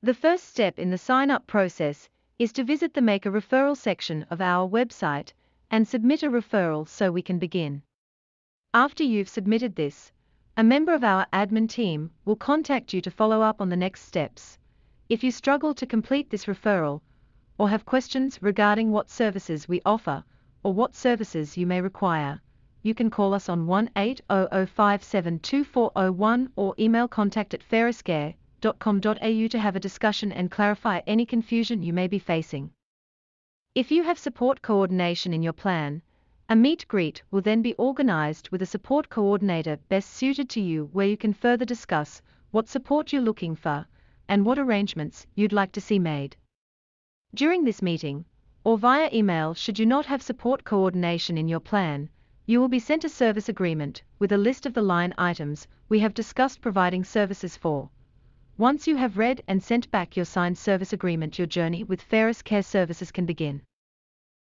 The first step in the sign-up process is to visit the Make a Referral section of our website and submit a referral so we can begin. After you've submitted this, a member of our admin team will contact you to follow up on the next steps. If you struggle to complete this referral, or have questions regarding what services we offer, or what services you may require, you can call us on 1-800-572401 or email contact@ferriscare.com.au to have a discussion and clarify any confusion you may be facing. If you have support coordination in your plan, a meet-greet will then be organized with a support coordinator best suited to you, where you can further discuss what support you're looking for and what arrangements you'd like to see made. During this meeting, or via email should you not have support coordination in your plan, you will be sent a service agreement with a list of the line items we have discussed providing services for. Once you have read and sent back your signed service agreement, your journey with Ferris Care Services can begin.